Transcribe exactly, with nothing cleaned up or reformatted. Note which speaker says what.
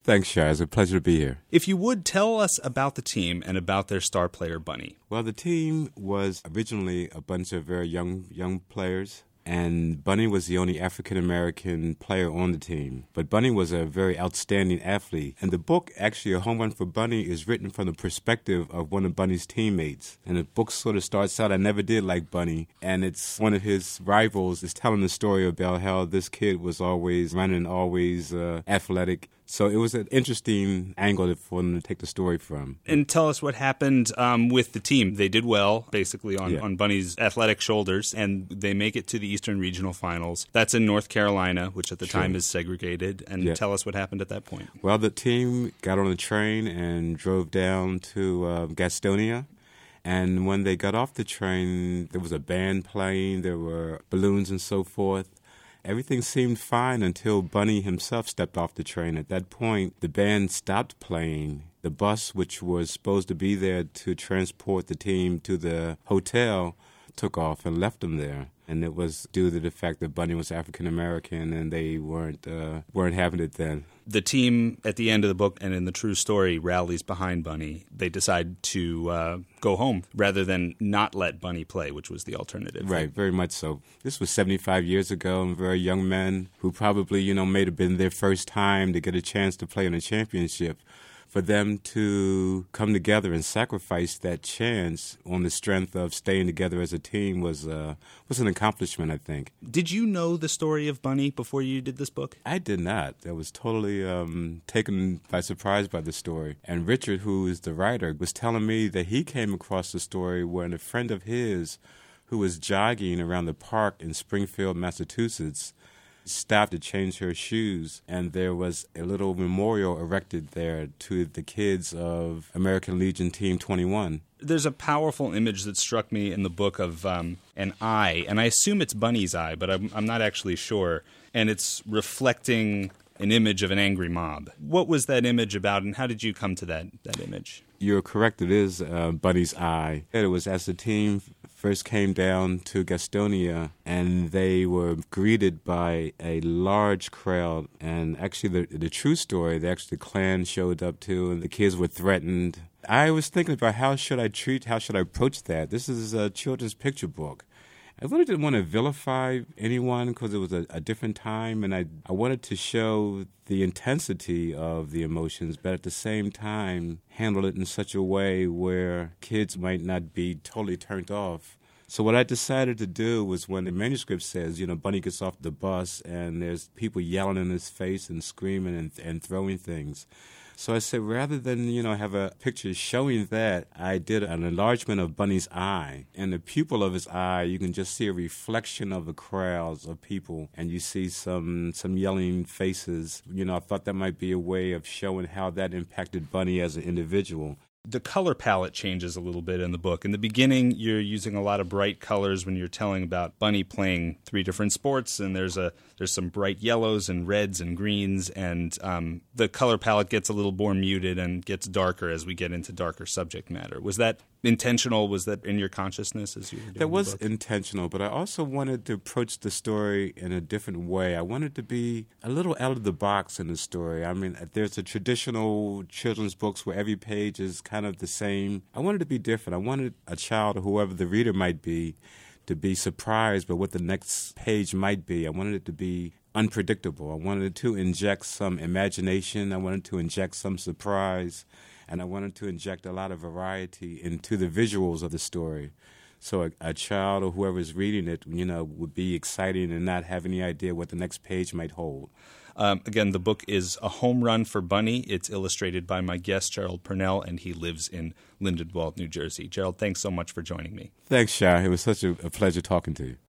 Speaker 1: Thanks, Shai. It's a pleasure to be here.
Speaker 2: If you would, tell us about the team and about their star player, Bunny.
Speaker 1: Well, the team was originally a bunch of very young young players. And Bunny was the only African-American player on the team. But Bunny was a very outstanding athlete. And the book, actually, A Home Run for Bunny, is written from the perspective of one of Bunny's teammates. And the book sort of starts out, I never did like Bunny. And it's one of his rivals is telling the story about how this kid was always running, always uh, athletic. So it was an interesting angle for them to take the story from.
Speaker 2: And tell us what happened um, with the team. They did well, basically, on,
Speaker 1: yeah.
Speaker 2: on Bunny's athletic shoulders, and they make it to the Eastern Regional Finals. That's in North Carolina, which at the
Speaker 1: sure.
Speaker 2: time is segregated. And
Speaker 1: yeah.
Speaker 2: tell us what happened at that point.
Speaker 1: Well, the team got on the train and drove down to uh, Gastonia. And when they got off the train, there was a band playing, there were balloons and so forth. Everything seemed fine until Bunny himself stepped off the train. At that point, the band stopped playing. The bus, which was supposed to be there to transport the team to the hotel, took off and left them there. And it was due to the fact that Bunny was African American and they weren't uh, weren't having it then.
Speaker 2: The team, at the end of the book and in the true story, rallies behind Bunny. They decide to uh, go home rather than not let Bunny play, which was the alternative.
Speaker 1: Right, very much so. This was seventy-five years ago, and very young men who probably, you know, may have been their first time to get a chance to play in a championship. For them to come together and sacrifice that chance on the strength of staying together as a team was uh, was an accomplishment, I think.
Speaker 2: Did you know the story of Bunny before you did this book?
Speaker 1: I did not. I was totally um, taken by surprise by the story. And Richard, who is the writer, was telling me that he came across the story when a friend of his who was jogging around the park in Springfield, Massachusetts, stopped to change her shoes, and there was a little memorial erected there to the kids of American Legion Team twenty-one.
Speaker 2: There's a powerful image that struck me in the book of um, an eye, and I assume it's Bunny's eye, but I'm, I'm not actually sure, and it's reflecting an image of an angry mob. What was that image about, and how did you come to that, that image?
Speaker 1: You're correct. It is uh, Bunny's eye. It was as the team first came down to Gastonia, and they were greeted by a large crowd. And actually, the, the true story, the actually the Klan showed up too, and the kids were threatened. I was thinking about how should I treat, how should I approach that? This is a children's picture book. I really didn't want to vilify anyone because it was a, a different time, and I, I wanted to show the intensity of the emotions, but at the same time handle it in such a way where kids might not be totally turned off. So what I decided to do was when the manuscript says, you know, Bunny gets off the bus and there's people yelling in his face and screaming and, and throwing things. So I said, rather than, you know, have a picture showing that, I did an enlargement of Bunny's eye. And the pupil of his eye, you can just see a reflection of the crowds of people, and you see some some yelling faces. You know, I thought that might be a way of showing how that impacted Bunny as an individual.
Speaker 2: The color palette changes a little bit in the book. In the beginning, you're using a lot of bright colors when you're telling about Bunny playing three different sports, and there's a there's some bright yellows and reds and greens, and um, the color palette gets a little more muted and gets darker as we get into darker subject matter. Was that intentional? Was that in your consciousness as you were doing
Speaker 1: That was
Speaker 2: the book?
Speaker 1: intentional, but I also wanted to approach the story in a different way. I wanted to be a little out of the box in the story. I mean, there's a traditional children's books where every page is kind of the same. I wanted to be different. I wanted a child, or whoever the reader might be, to be surprised by what the next page might be. I wanted it to be unpredictable. I wanted to inject some imagination. I wanted to inject some surprise. And I wanted to inject a lot of variety into the visuals of the story. So a, a child or whoever is reading it, you know, would be excited and not have any idea what the next page might hold.
Speaker 2: Um, again, the book is A Home Run for Bunny. It's illustrated by my guest, Gerald Purnell, and he lives in Lindenwold, New Jersey. Gerald, thanks so much for joining me.
Speaker 1: Thanks, Shai. It was such a, a pleasure talking to you.